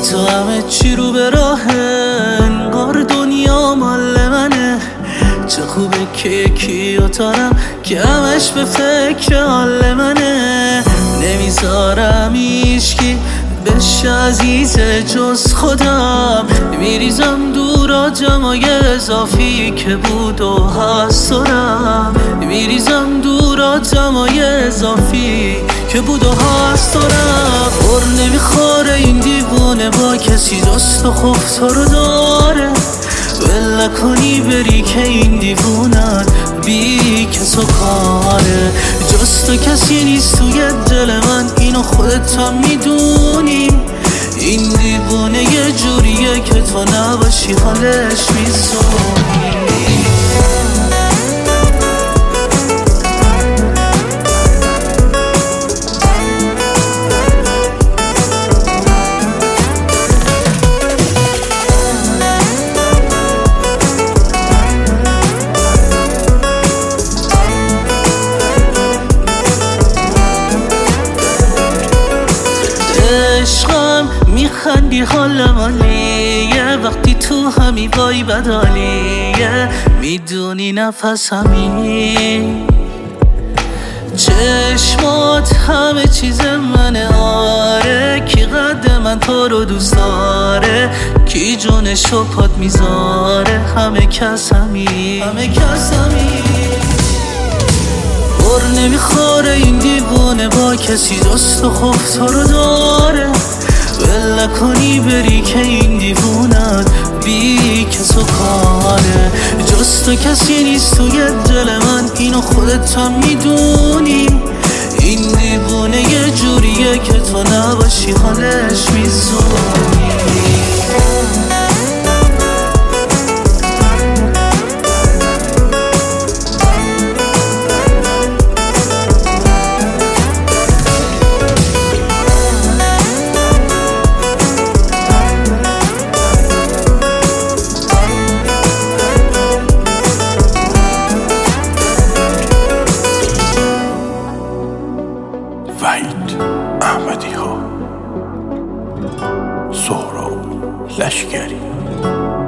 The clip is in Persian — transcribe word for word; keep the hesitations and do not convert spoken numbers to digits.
تو همه چی رو به راهه، انگار دنیا مال منه. چه خوبه که یکی رو دارم که همش به فکر حال منه. نمیذارم هیچکی بشه عزیز جز خودم. میریزم دورا جمعای اضافی که بود و هست دارم. میریزم دورا جمعای اضافی که بود و هست دارم. بر نمیخوره این دیوونه با کسی دوست و خوب تو رو داره. ول کنی بری که این دیوونت بی کس و کاره. جز تو کسی نیست توی دل من، اینو خودت هم میدونی. این دیوونه یه جوریه که تو نباشی حالش میزونی. عشقم میخندی حال مالیه، وقتی تو همی وای بدالیه. میدونی نفس همی چشمات همه چیز منه. آره کی قد من تو رو دوست داره، کی جونشو پات میذاره. همه کس همی همه کس همی بر نمیخوره این دیوونه با کسی دوست و خوب تو رو داره. ول کنی بری که این دیوونت بی کس و کاره. جز تو کسی نیست توی دل من، اینو خودت هم میدونی. این دیوونه یه جوریه که تو نباشی حالش میزونی. وحید احمدی ها، سهراب لشکری.